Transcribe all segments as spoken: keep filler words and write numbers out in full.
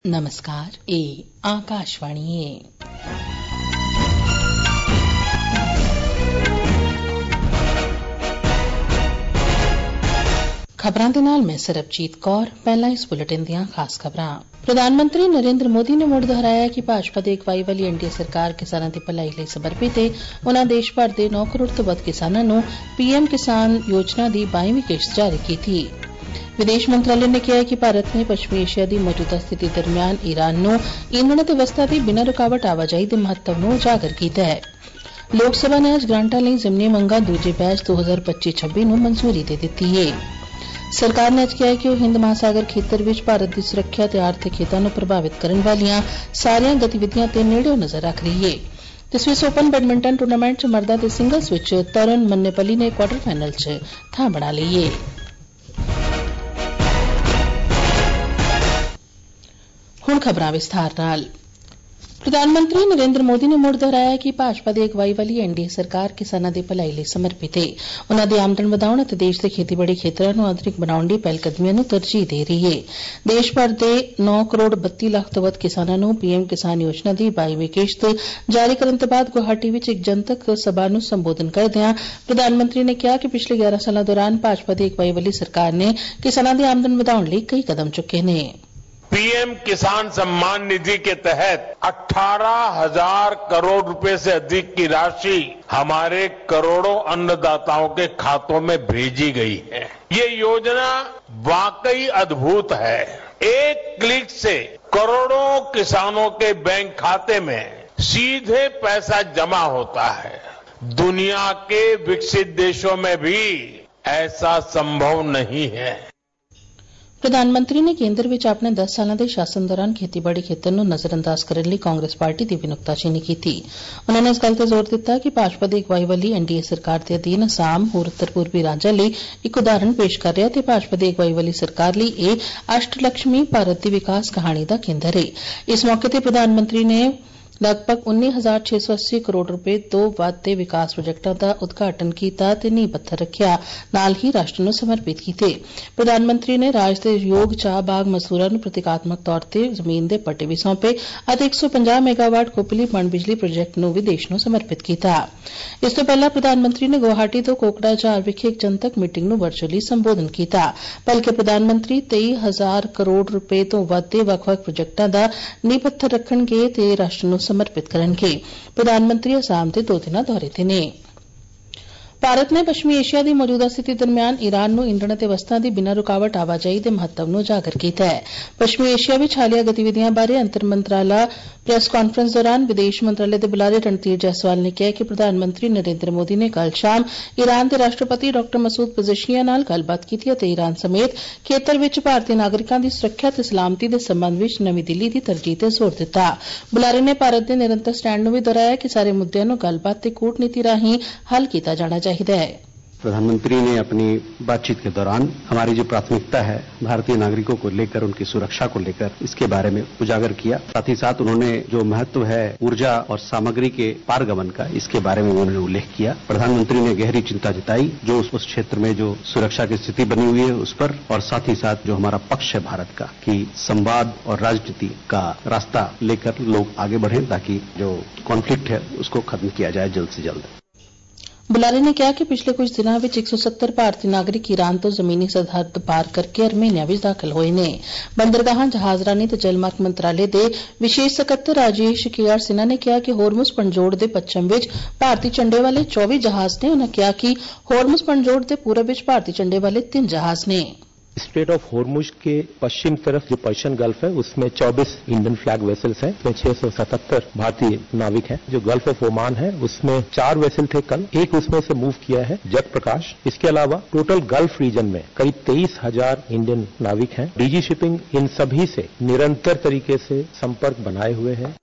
नमस्कार, ए आकाशवाणी है। खबरां दे नाल मैं सरबजीत कौर। पहला इस बुलेटिन दियां खास खबरां। प्रधानमंत्री नरेंद्र मोदी ने मुड़ दोहराया कि भाजपा दी अगवाई वाली एनडीए सरकार किसानां दी भलाई लई समर्पित है। उन्हां देश भर दे नौ करोड़ तो वध किसानां नूं पीएम किसान योजना दी बाईवीं किश्त जारी कीती। विदेश मंत्रालय ने कहा कि भारत ने पश्चिमी एशिया की मौजूदा स्थिति दरमियान ईरान नूं ईंधन ते वस्तां दी बिना रुकावट आवाजाही दे महत्व नूं उजागर कीता है। लोक सभा ने अज ग्रांटां लई ज़मीनी मंगां दूजे बैच दो हज़ार पच्ची छब्बी नूं मंजूरी दे दित्ती है। सरकार ने अज कहा कि वह हिंद महासागर खेतर विच भारत की सुरक्षा ते आर्थिक हितां नूं प्रभावित करन वालियां सारियां गतिविधियां ते नेड़ेओ नजर रख रही है। ते स्विस ओपन बैडमिंटन टूर्नामेंट च मर्दां ते सिंगल्स विच तरुण मन्नेपल्ली ने क्वार्टर फाइनल च थां बना लई है। हुण खबरां विस्तार नाल। प्रधानमंत्री नरेंद्र मोदी ने मुड़ दोहराया कि भाजपा दी अगवाई वाली एनडीए सरकार किसानां दी भलाई लई समर्पित है। उन्हां दी आमदन वधाउण ते देश दे खेतीबाड़ी खेतरां नूं आधुनिक बनाउण दी पहलकदमियां नूं तरजीह दे रही है। देश भर दे नौ करोड़ बत्ती लख तो वध किसानां नूं पीएम किसान योजना दी बाईवीं किश्त जारी करन ते बाद गुवाहाटी विच एक जनतक सभा नूं संबोधन करदिआं प्रधानमंत्री ने कहा कि पिछले ग्यारह सालां दौरान भाजपा दी अगवाई वाली सरकार ने किसानां दी आमदन वधाउण लई कई कदम चुके ने। पीएम किसान सम्मान निधि के तहत अठारह हजार करोड़ रुपए से अधिक की राशि हमारे करोड़ों अन्नदाताओं के खातों में भेजी गई है। ये योजना वाकई अद्भुत है। एक क्लिक से करोड़ों किसानों के बैंक खाते में सीधे पैसा जमा होता है। दुनिया के विकसित देशों में भी ऐसा संभव नहीं है। प्रधानमंत्री ने केंद्र विच अपने दस सालां दे शासन दौरान खेतीबाड़ी खेतर नूं नजरअंदाज करन लई कांग्रेस पार्टी दी भी नुक्ताचीनी कीती। उन्होंने इस गल ते जोर दित्ता कि भाजपा दी अगवाई वाली एनडीए सरकार दे अधीन असम होर उत्तर पूर्वी राज्यां लई इक उदाहरण पेश कर रिहा ते भाजपा दी अगवाई वाली सरकार लई एह अष्टलक्ष्मी भारत दी विकास कहानी दा केंद्र है। इस मौके ते प्रधानमंत्री ने लगभग उन्नीस हजार छे सौ अस्सी करोड़ रुपए तो वध दे विकास प्रोजेक्टां दा उद्घाटन कीता ते नींह पत्थर रखिआ, नाल ही राष्ट्र नूं समर्पित कीते। प्रधानमंत्री ने राज दे योग चाह बाग मजदूरां नूं प्रतीकात्मक तौर ते जमीन दे पट्टे भी सौंपे अते एक सौ पचास मेगावाट कोपली पन बिजली प्रोजेक्ट नूं भी देश नूं समर्पित कीता। इस तों पहलां प्रधानमंत्री ने गुवाहाटी तो कोकड़ा झार विखे एक जनतक मीटिंग नूं वर्चुअली संबोधन कीता। बल्कि प्रधानमंत्री तेई हजार करोड़ रुपए तो वध दे वख-वख प्रोजेक्टां दा नींह पत्थर रखणगे ते राष्ट्र नूं समर्पित करनगे। प्रधानमंत्री असम दे दो दिना दौरे ते ने। भारत ने पश्चिमी एशिया की मौजूदा स्थिति दरमियान ईरान नूं ईंधन ते वस्तां दी बिना रुकावट आवाजाही दे महत्व नूं उजागर कीता है। पश्चिमी एशिया विच हालिया गतिविधियां बारे अंतर मंत्राला प्रेस कांफ्रेंस दौरान विदेश मंत्रालय दे बुलारे रणधीर जायसवाल ने कहा कि प्रधानमंत्री नरेंद्र मोदी ने कल शाम ईरान दे राष्ट्रपति डॉ मसूद पजेशियां नाल गलबात कीती ते ईरान समेत खेतर विच भारतीय नागरिकां दी सुरक्षा ते सलामती दे संबंध विच नवीं दिल्ली दी तरजीह ते जोर दित्ता। बुलारे ने भारत दे निरंतर स्टैंड नूं भी दोहराया कि सारे मुद्दਿਆਂ नूं गलबात ते कूटनीति राहीं हल कीता जाना चाहिए है। प्रधानमंत्री ने अपनी बातचीत के दौरान हमारी जो प्राथमिकता है भारतीय नागरिकों को लेकर उनकी सुरक्षा को लेकर इसके बारे में उजागर किया। साथ ही साथ उन्होंने जो महत्व है ऊर्जा और सामग्री के पारगमन का इसके बारे में उन्होंने उल्लेख किया। प्रधानमंत्री ने गहरी चिंता जताई जो उस क्षेत्र में जो सुरक्षा की स्थिति बनी हुई है उस पर, और साथ ही साथ जो हमारा पक्ष है भारत का कि संवाद और राजनीति का रास्ता लेकर लोग आगे बढ़े ताकि जो कॉन्फ्लिक्ट है उसको खत्म किया जाए जल्द से जल्द। बुलारे ने कहा कि पिछले कुछ दिनों में एक सौ सत्तर भारतीय नागरिक ईरान तो जमीनी सरहद पार करके अर्मेनिया विच दाखिल होए ने। बंदरगाहां जहाजरानी ते जलमार्ग मंत्रालय दे विशेष सकत्तर राजेश के आर सिन्हा ने कहा कि होर्मुज पनजोड़ दे पच्छम विच भारतीय झंडे वाले चौबीस जहाज ने। उन्होंने कहा कि होर्मुज पनजोड़ दे पूरब विच भारतीय झंडे वाले तीन जहाज ने। स्ट्रेट ऑफ होर्मुज के पश्चिम तरफ जो पर्शियन गल्फ है उसमें चौबीस इंडियन फ्लैग वेसल्स हैं, उसमें छह सौ सतहत्तर भारतीय नाविक हैं। जो गल्फ ऑफ ओमान है उसमें चार वेसल थे कल, एक उसमें से मूव किया है जग प्रकाश। इसके अलावा टोटल गल्फ रीजन में करीब तेईस हजार इंडियन नाविक हैं। डीजी शिपिंग इन सभी से निरंतर तरीके से संपर्क बनाए हुए है।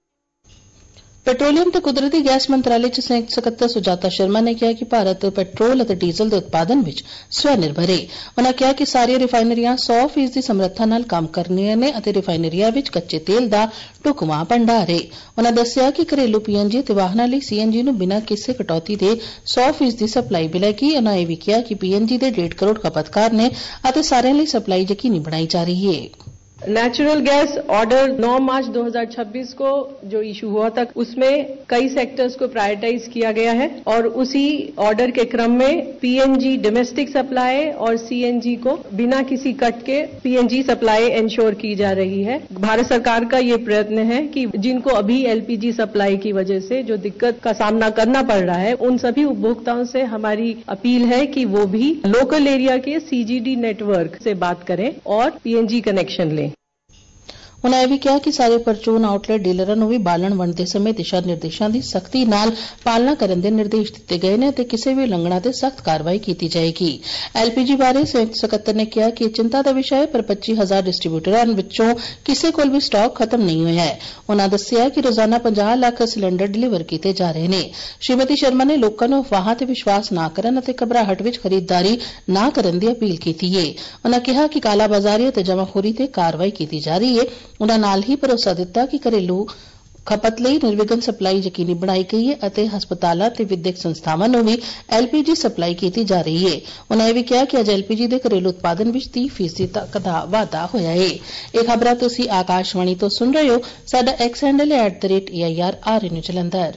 पेट्रोलियम ते कुदरती गैस मंत्रालय च संयुक्त सकत्तर सुजाता शर्मा ने कहा कि भारत पेट्रोल और डीजल के उत्पादन में स्वनिर्भर है। उन्होंने कहा कि सारियां रिफाइनरियां सौ फीसदी समर्था नाल काम करनियां ने और रिफाइनरियां विच कच्चे तेल का ढुकवां भंडार है। उन्होंने दस्सिया कि घरेलू पीएनजी ते वाहनां लई सीएनजी नूं बिना किसी कटौती दे सौ फीसदी सप्लाई मिलेगी। उन्होंने यह भी कहा कि पीएनजी दे डेढ़ करोड़ खपतकार ने और सारियां लई सप्लाई यकीनी बनाई जा रही है। नेचुरल गैस ऑर्डर नौ मार्च दो हज़ार छब्बीस को जो इशू हुआ था उसमें कई सेक्टर्स को प्रायोरिटाइज किया गया है और उसी ऑर्डर के क्रम में पीएनजी डोमेस्टिक सप्लाई और सीएनजी को बिना किसी कट के पीएनजी सप्लाई इंश्योर की जा रही है। भारत सरकार का ये प्रयत्न है कि जिनको अभी एलपीजी सप्लाई की वजह से जो दिक्कत का सामना करना पड़ रहा है उन सभी उपभोक्ताओं से हमारी अपील है कि वो भी लोकल एरिया के सीजीडी नेटवर्क से बात करें और पीएनजी कनेक्शन लें। उन्होंने यह भी कहा कि सारे परचून आउटलेट डीलਰਾਂ ਨੂੰ ਵੀ ਬਾਲਣ ਵੰਡਦੇ ਸਮੇਂ ਦਿਸ਼ਾ ਨਿਰਦੇਸ਼ਾਂ ਦੀ ਸਖਤੀ ਨਾਲ ਪਾਲਣਾ ਕਰਨ ਦੇ ਨਿਰਦੇਸ਼ ਦਿੱਤੇ ਗਏ ਨੇ ਅਤੇ ਕਿਸੇ ਵੀ ਉਲੰਘਣਾ ਤੇ ਸਖਤ ਕਾਰਵਾਈ ਕੀਤੀ ਜਾਏਗੀ। ਐਲਪੀਜੀ ਬਾਰੇ ਸੰਯੁਕਤ ਸਕੱਤਰ ਨੇ ਕਿਹਾ ਕਿ ਇਹ ਚਿੰਤਾ ਦਾ ਵਿਸ਼ਾ ਹੈ ਪਰ ਪੱਚੀ ਹਜ਼ਾਰ ਡਿਸਟ੍ਰੀਬਿਊਟਰਾਂ ਵਿੱਚੋਂ ਕਿਸੇ ਕੋਲ ਵੀ ਸਟਾਕ ਖਤਮ ਨਹੀਂ ਹੋਇਆ ਹੈ। ਉਨ੍ਹਾਂ ਦੱਸਿਆ ਕਿ ਰੋਜ਼ਾਨਾ ਪੰਜਾਹ ਲੱਖ ਸਿਲੰਡਰ ਡਿਲੀਵਰ ਕੀਤੇ ਜਾ ਰਹੇ ਨੇ। ਸ਼੍ਰੀਮਤੀ ਸ਼ਰਮਾ ਨੇ ਲੋਕਾਂ ਨੂੰ ਅਫਵਾਹਾਂ ਤੇ ਵਿਸ਼ਵਾਸ ਨਾ ਕਰਨ ਅਤੇ ਘਬਰਾਹਟ ਵਿੱਚ ਖਰੀਦਦਾਰੀ ਨਾ ਕਰਨ ਦੀ ਅਪੀਲ ਕੀਤੀ ਹੈ। ਉਨ੍ਹਾਂ ਕਿਹਾ ਕਿ ਕਾਲਾਬਾਜ਼ਾਰੀ ਅਤੇ ਜਮਾਖੋਰੀ ਤੇ ਕਾਰਵਾਈ ਕੀਤੀ ਜਾ ਰਹੀ ਹੈ। ਉਨ੍ਹਾਂ ਨਾਲ ਹੀ ਭਰੋਸਾ ਦਿੱਤਾ ਕਿ ਘਰੇਲੂ ਖਪਤ ਲਈ ਨਿਰਵਿਘਨ ਸਪਲਾਈ ਯਕੀਨੀ ਬਣਾਈ ਗਈ ਹੈ ਅਤੇ ਹਸਪਤਾਲਾਂ ਤੇ ਵਿਦਿਅਕ ਸੰਸਥਾਵਾਂ ਨੂੰ ਵੀ ਐਲਪੀਜੀ ਸਪਲਾਈ ਕੀਤੀ ਜਾ ਰਹੀ ਹੈ। ਉਨ੍ਹਾਂ ਇਹ ਵੀ ਕਿਹਾ ਕਿ ਅੱਜ ਐਲਪੀਜੀ ਦੇ ਘਰੇਲੂ ਉਤਪਾਦਨ ਵਿੱਚ ਤੀਹ ਫੀਸਦੀ ਤੱਕ ਦਾ ਵਾਧਾ ਹੋਇਆ ਹੈ। ਇਹ ਖਬਰਾਂ ਤੁਸੀਂ ਆਕਾਸ਼ਵਾਣੀ ਤੋਂ ਸੁਣ ਰਹੇ ਹੋ। ਸਾਡਾ ਐਕਸ ਹੈਂਡਲ ਹੈ at the rate A I R R N Jalandhar.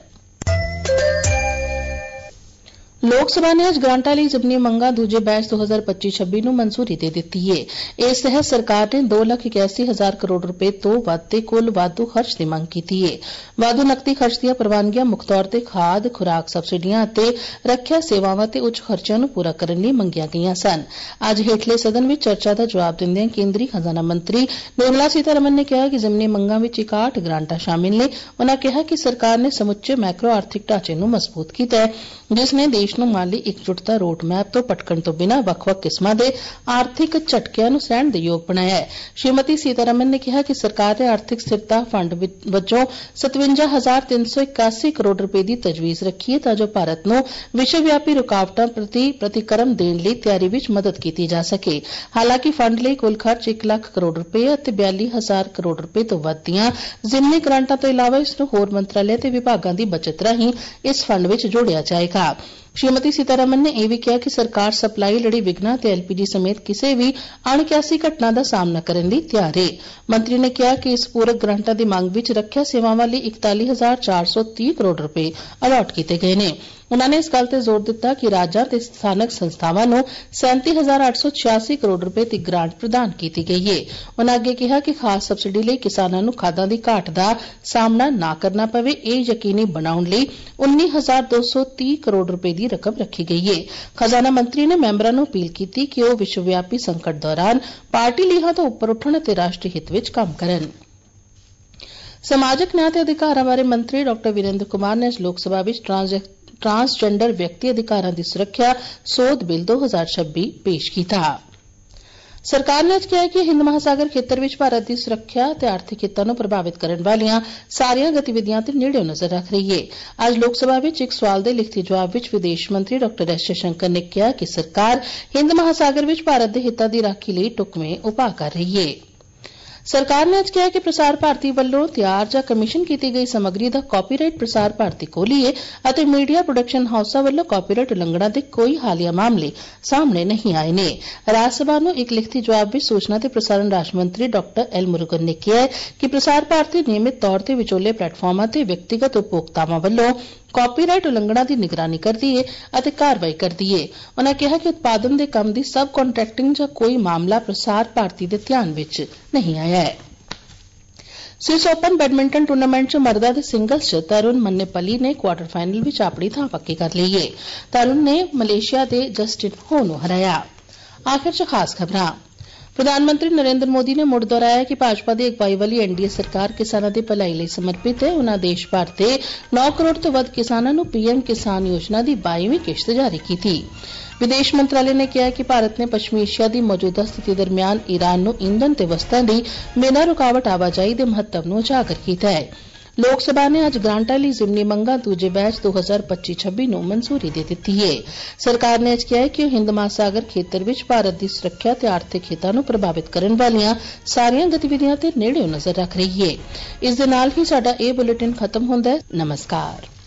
Lok Sabha ਨੇ ਅੱਜ ਗ੍ਰਾਂਟਾਂ ਲਈ ਜ਼ਿਮਨੀ ਮੰਗਾਂ ਦੂਜੇ ਬੈਚ ਦੋ ਹਜ਼ਾਰ ਪੱਚੀ ਛੱਬੀ ਨੂੰ ਮਨਜ਼ੂਰੀ ਦੇ ਦਿੱਤੀ ਹੈ। ਇਸ ਤਹਿਤ ਸਰਕਾਰ ਨੇ ਦੋ ਲੱਖ ਇਕਿਆਸੀ ਹਜ਼ਾਰ ਕਰੋੜ ਰੁਪਏ ਤੋਂ ਵੱਧ ਦੇ ਕੁੱਲ ਵਾਧੂ ਖਰਚ ਦੀ ਮੰਗ ਕੀਤੀ ਹੈ। ਵਾਧੂ ਨਕਦੀ ਖਰਚ ਦੀਆਂ ਪ੍ਰਵਾਨਗੀਆਂ ਮੁੱਖ ਤੌਰ ਤੇ ਖਾਦ, ਖੁਰਾਕ ਸਬਸਿਡੀਆਂ ਅਤੇ ਰੱਖਿਆ ਸੇਵਾਵਾਂ ਤੇ ਉੱਚ ਖਰਚਿਆਂ ਨੂੰ ਪੂਰਾ ਕਰਨ ਲਈ ਮੰਗੀਆਂ ਗਈਆਂ ਸਨ। ਅੱਜ ਹੇਠਲੇ ਸਦਨ ਵਿੱਚ ਚਰਚਾ ਦਾ ਜਵਾਬ ਦਿੰਦਿਆਂ ਕੇਂਦਰੀ ਖਜ਼ਾਨਾ ਮੰਤਰੀ ਨਿਰਮਲਾ ਸੀਤਾਰਮਨ ਨੇ ਕਿਹਾ ਕਿ ਜ਼ਿਮਨੀ ਮੰਗਾਂ ਵਿੱਚ ਇਕਾਹਠ ਗ੍ਰਾਂਟਾਂ ਸ਼ਾਮਿਲ ਨੇ। ਉਨ੍ਹਾਂ ਕਿਹਾ ਕਿ ਸਰਕਾਰ ਨੇ ਸਮੁੱਚੇ ਮੈਕਰੋ ਆਰਥਿਕ ਢਾਂਚੇ ਨੂੰ ਮਜ਼ਬੂਤ ਕੀਤਾ ਹੈ ਜਿਸ ਨੇ ਦੇਸ਼ ਨੂੰ ਮਾਲੀ ਇਕਜੁੱਟਤਾ ਰੋਡ ਮੈਪ ਤੋਂ ਭਟਕਣ ਤੋਂ ਬਿਨਾਂ ਵੱਖ-ਵੱਖ ਕਿਸਮਾਂ ਦੇ ਆਰਥਿਕ ਝਟਕਿਆਂ ਨੂੰ ਸਹਿਣ ਦੇ ਯੋਗ ਬਣਾਇਆ ਹੈ। ਸ਼੍ਰੀਮਤੀ ਸੀਤਾਰਮਨ ਨੇ ਕਿਹਾ ਕਿ ਸਰਕਾਰ ਨੇ ਆਰਥਿਕ ਸਥਿਰਤਾ ਫੰਡ ਵਜੋਂ ਸਤਵੰਜਾ ਹਜ਼ਾਰ ਤਿੰਨ ਸੌ ਇਕਾਸੀ ਕਰੋੜ ਰੁਪਏ ਦੀ ਤਜਵੀਜ਼ ਰੱਖੀ ਹੈ ਤਾਂ ਜੋ ਭਾਰਤ ਨੂੰ ਵਿਸ਼ਵ ਵਿਆਪੀ ਰੁਕਾਵਟਾਂ ਪ੍ਰਤੀ ਪ੍ਰਤੀਕਰਮ ਦੇਣ ਲਈ ਤਿਆਰੀ ਵਿੱਚ ਮਦਦ ਕੀਤੀ ਜਾ ਸਕੇ। ਹਾਲਾਂਕਿ ਫੰਡ ਲਈ ਕੁੱਲ ਖਰਚ ਇੱਕ ਲੱਖ ਕਰੋੜ ਰੁਪਏ ਅਤੇ ਬਿਆਲੀ ਹਜ਼ਾਰ ਕਰੋੜ ਰੁਪਏ ਤੋਂ ਵੱਧ ਦੀਆਂ ਜ਼ਿਮਨੀ ਗ੍ਰਾਂਟਾਂ ਤੋਂ ਇਲਾਵਾ ਇਸ ਨੂੰ ਹੋਰ ਮੰਤਰਾਲੇ ਤੇ ਵਿਭਾਗਾਂ ਦੀ ਬਚਤ ਰਾਹੀਂ ਇਸ ਫੰਡ ਵਿੱਚ ਜੋੜਿਆ ਜਾਏਗਾ। ਸ਼੍ਰੀਮਤੀ ਸੀਤਾਰਮਨ ਨੇ ਇਹ ਵੀ ਕਿਹਾ ਕਿ ਸਰਕਾਰ ਸਪਲਾਈ ਲੜੀ ਵਿਘਨਾਂ ਤੇ ਐਲਪੀਜੀ ਸਮੇਤ ਕਿਸੇ ਵੀ ਅਣਕਿਆਸੀ ਘਟਨਾ ਦਾ ਸਾਹਮਣਾ ਕਰਨ ਲਈ ਤਿਆਰ ਹੈ। ਮੰਤਰੀ ਨੇ ਕਿਹਾ ਕਿ ਇਸ ਪੂਰਕ ਗ੍ਰਾਂਟਾਂ ਦੀ ਮੰਗ ਵਿੱਚ ਰੱਖਿਆ ਸੇਵਾਵਾਂ ਲਈ ਇਕਤਾਲੀ ਹਜ਼ਾਰ ਚਾਰ ਸੌ ਤੀਹ ਕਰੋੜ ਰੁਪਏ ਅਲਾਟ ਕੀਤੇ ਗਏ ਨੇ। ਉਨ੍ਹਾਂ ਨੇ ਇਸ ਗੱਲ ਤੇ ਜ਼ੋਰ ਦਿੱਤਾ ਕਿ ਰਾਜਾਂ ਤੇ ਸਥਾਨਕ ਸੰਸਥਾਵਾਂ ਨੂੰ ਸੈਂਤੀ ਹਜ਼ਾਰ ਅੱਠ ਸੌ ਛਿਆਸੀ ਕਰੋੜ ਰੁਪਏ ਦੀ ਗ੍ਰਾਂਟ ਪ੍ਰਦਾਨ ਕੀਤੀ ਗਈ ਹੈ। ਉਨ੍ਹਾਂ ਅੱਗੇ ਕਿਹਾ ਕਿ ਖਾਸ ਸਬਸਿਡੀ ਲਈ ਕਿਸਾਨਾਂ ਨੂੰ ਖਾਦਾਂ ਦੀ ਘਾਟ ਦਾ ਸਾਹਮਣਾ ਨਾ ਕਰਨਾ ਪਵੇ ਇਹ ਯਕੀਨੀ ਬਣਾਉਣ ਲਈ ਉੱਨੀ ਹਜ਼ਾਰ ਦੋ ਸੌ ਤੀਹ ਕਰੋੜ ਰੁਪਏ ਦੀ ਰਕਮ ਰੱਖੀ ਗਈ ਹੈ। ਖਜ਼ਾਨਾ ਮੰਤਰੀ ਨੇ ਮੈਂਬਰਾਂ ਨੂੰ ਅਪੀਲ ਕੀਤੀ ਕਿ ਉਹ ਵਿਸ਼ਵ ਵਿਆਪੀ ਸੰਕਟ ਦੌਰਾਨ ਪਾਰਟੀ ਲੀਹਾਂ ਤੋਂ ਉੱਪਰ ਉੱਠਣ ਅਤੇ ਰਾਸ਼ਟਰੀ ਹਿੱਤ ਵਿੱਚ ਕੰਮ ਕਰਨ। ਸਮਾਜਿਕ ਨਿਆਂ ਤੇ ਅਧਿਕਾਰਾਂ ਬਾਰੇ ਮੰਤਰੀ ਡਾ ਵੀਰੇਂਦਰ ਕੁਮਾਰ ਨੇ ਅੱਜ ਲੋਕ ਸਭਾ ਵਿੱਚ ਟਰਾਂਸਜੈਂਡਰ ਵਿਅਕਤੀ ਅਧਿਕਾਰਾਂ ਦੀ ਸੁਰੱਖਿਆ ਸੋਧ ਬਿੱਲ ਦੋ ਹਜ਼ਾਰ ਛੱਬੀ ਪੇਸ਼ ਕੀਤਾ। ਸਰਕਾਰ ਨੇ ਅੱਜ ਕਿਹਾ ਕਿ ਹਿੰਦ ਮਹਾਸਾਗਰ ਖੇਤਰ ਵਿੱਚ ਭਾਰਤ ਦੀ ਸੁਰੱਖਿਆ ਅਤੇ ਆਰਥਿਕ ਹਿੱਤਾਂ ਨੂੰ ਪ੍ਰਭਾਵਿਤ ਕਰਨ ਵਾਲੀਆਂ ਸਾਰੀਆਂ ਗਤੀਵਿਧੀਆਂ ਤੇ ਨੇੜਿਓਂ ਨਜ਼ਰ ਰੱਖ ਰਹੀ ਹੈ। ਅੱਜ ਲੋਕ ਸਭਾ ਵਿੱਚ ਇੱਕ ਸਵਾਲ ਦੇ ਲਿਖਤੀ ਜਵਾਬ ਵਿੱਚ ਵਿਦੇਸ਼ ਮੰਤਰੀ ਡਾ ਐਸ ਜੈਸ਼ੰਕਰ ਨੇ ਕਿਹਾ ਕਿ ਸਰਕਾਰ ਹਿੰਦ ਮਹਾਸਾਗਰ ਵਿੱਚ ਭਾਰਤ ਦੇ ਹਿੱਤਾਂ ਦੀ ਰਾਖੀ ਲਈ ਢੁਕਵੇਂ ਉਪਾਅ ਕਰ ਰਹੀ ਹੈ। ਸਰਕਾਰ ਨੇ ਅੱਜ ਕਿਹਾ ਕਿ ਪ੍ਰਸਾਰ ਭਾਰਤੀ ਵੱਲੋਂ ਤਿਆਰ ਜਾਂ ਕਮਿਸ਼ਨ ਕੀਤੀ ਗਈ ਸਮੱਗਰੀ ਦਾ ਕਾਪੀਰਾਈਟ ਪ੍ਰਸਾਰ ਭਾਰਤੀ ਕੋਲ ਹੀ ਹੈ ਅਤੇ ਮੀਡੀਆ ਪ੍ਰੋਡਕਸ਼ਨ ਹਾਊਸਾਂ ਵੱਲੋਂ ਕਾਪੀਰਾਈਟ ਉਲੰਘਣਾ ਦੇ ਕੋਈ ਹਾਲੀਆ ਮਾਮਲੇ ਸਾਹਮਣੇ ਨਹੀਂ ਆਏ ਨੇ। ਰਾਜ ਸਭਾ ਨੂੰ ਇੱਕ ਲਿਖਤੀ ਜਵਾਬ ਵਿੱਚ ਸੂਚਨਾ ਤੇ ਪ੍ਰਸਾਰਣ ਰਾਜ ਮੰਤਰੀ ਡਾ ਐਲ ਮੁਰੂਗਨ ਨੇ ਕਿਹਾ ਕਿ ਪ੍ਰਸਾਰ ਭਾਰਤੀ ਨਿਯਮਿਤ ਤੌਰ ਤੇ ਵਿਚੋਲੇ ਪਲੇਟਫਾਰਮਾਂ ਤੇ ਵਿਅਕਤੀਗਤ ਉਪਭੋਗਤਾਵਾਂ ਵੱਲੋਂ ਕਾਪੀਰਾਈਟ ਉਲੰਘਣਾ ਦੀ ਨਿਗਰਾਨੀ ਕਰਦੀ ਹੈ ਅਤੇ ਕਾਰਵਾਈ ਕਰਦੀ ਹੈ। ਉਨ੍ਹਾਂ ਕਿਹਾ ਕਿ ਉਤਪਾਦਨ ਦੇ ਕੰਮ ਦੀ ਸਬ ਕੰਟਰੈਕਟਿੰਗ ਜਾਂ ਕੋਈ ਮਾਮਲਾ ਪ੍ਰਸਾਰ ਭਾਰਤੀ ਦੇ ਧਿਆਨ ਵਿੱਚ ਨਹੀਂ ਆਇਆ ਹੈ। ਸਵਿਸ ਓਪਨ ਬੈਡਮਿੰਟਨ ਟੂਰਨਾਮੈਂਟ ਚ ਮਰਦਾਂ ਦੇ ਸਿੰਗਲਜ਼ ਚ ਤਰੁਣ ਮੰਨੇਪਲੀ ਨੇ ਕੁਆਰਟਰ ਫਾਈਨਲ ਵਿੱਚ ਆਪਣੀ ਥਾਂ ਪੱਕੀ ਕਰ ਲਈ ਹੈ। ਤਰੁਣ ਨੇ ਮਲੇਸ਼ੀਆ ਦੇ ਜਸਟਿਨ ਹੋ ਨੂੰ ਹਰਾਇਆ। ਆਖਿਰ ਚ ਖਾਸ ਖਬਰਾਂ। ਪ੍ਰਧਾਨ ਮੰਤਰੀ ਨਰਿੰਦਰ ਮੋਦੀ ਨੇ ਮੁੜ ਦੁਹਰਾਇਆ ਕਿ ਭਾਜਪਾ ਦੀ ਅਗਵਾਈ ਵਾਲੀ ਐਨਡੀਏ ਸਰਕਾਰ ਕਿਸਾਨਾਂ ਦੀ ਭਲਾਈ ਲਈ ਸਮਰਪਿਤ ਹੈ। ਉਨ੍ਹਾਂ ਦੇਸ਼ ਭਰ ਦੇ ਨੌ ਕਰੋੜ ਤੋਂ ਵੱਧ ਕਿਸਾਨਾਂ ਨੂੰ ਪੀਐਮ ਕਿਸਾਨ ਯੋਜਨਾ ਦੀ ਬਾਈਵੀਂ ਕਿਸ਼ਤ ਜਾਰੀ ਕੀਤੀ। ਵਿਦੇਸ਼ ਮੰਤਰਾਲੇ ਨੇ ਕਿਹਾ ਕਿ ਭਾਰਤ ਨੇ ਪੱਛਮੀ ਏਸ਼ੀਆ ਦੀ ਮੌਜੂਦਾ ਸਥਿਤੀ ਦਰਮਿਆਨ ਈਰਾਨ ਨੂੰ ਈਂਧਨ ਤੇ ਵਸਤਾਂ ਦੀ ਬਿਨਾਂ ਰੁਕਾਵਟ ਆਵਾਜਾਈ ਦੇ ਮਹੱਤਵ ਨੂੰ ਉਜਾਗਰ ਕੀਤਾ ਹੈ। ਲੋਕ ਸਭਾ ਨੇ ਅੱਜ ਗ੍ਰਾਂਟਾਂ ਲਈ ਜ਼ਿਮਨੀ ਮੰਗਾਂ ਦੂਜੇ ਬੈਚ ਦੋ ਹਜ਼ਾਰ ਪੱਚੀ ਛੱਬੀ ਨੂੰ ਮਨਜ਼ੂਰੀ ਦੇ ਦਿੱਤੀ ਹੈ। ਸਰਕਾਰ ਨੇ ਅੱਜ ਕਿਹਾ ਕਿ ਉਹ ਹਿੰਦ ਮਹਾਸਾਗਰ ਖੇਤਰ ਵਿੱਚ ਭਾਰਤ ਦੀ ਸੁਰੱਖਿਆ ਤੇ ਆਰਥਿਕ ਹਿੱਤਾਂ ਨੂੰ ਪ੍ਰਭਾਵਿਤ ਕਰਨ ਵਾਲੀਆਂ ਸਾਰੀਆਂ ਗਤੀਵਿਧੀਆਂ ਤੇ ਨੇੜਿਓਂ ਨਜ਼ਰ ਰੱਖ ਰਹੀ ਹੈ। ਇਸ ਦੇ ਨਾਲ ਹੀ ਸਾਡਾ ਇਹ ਬੁਲੇਟਿਨ ਖਤਮ ਹੁੰਦਾ ਹੈ। ਨਮਸਕਾਰ।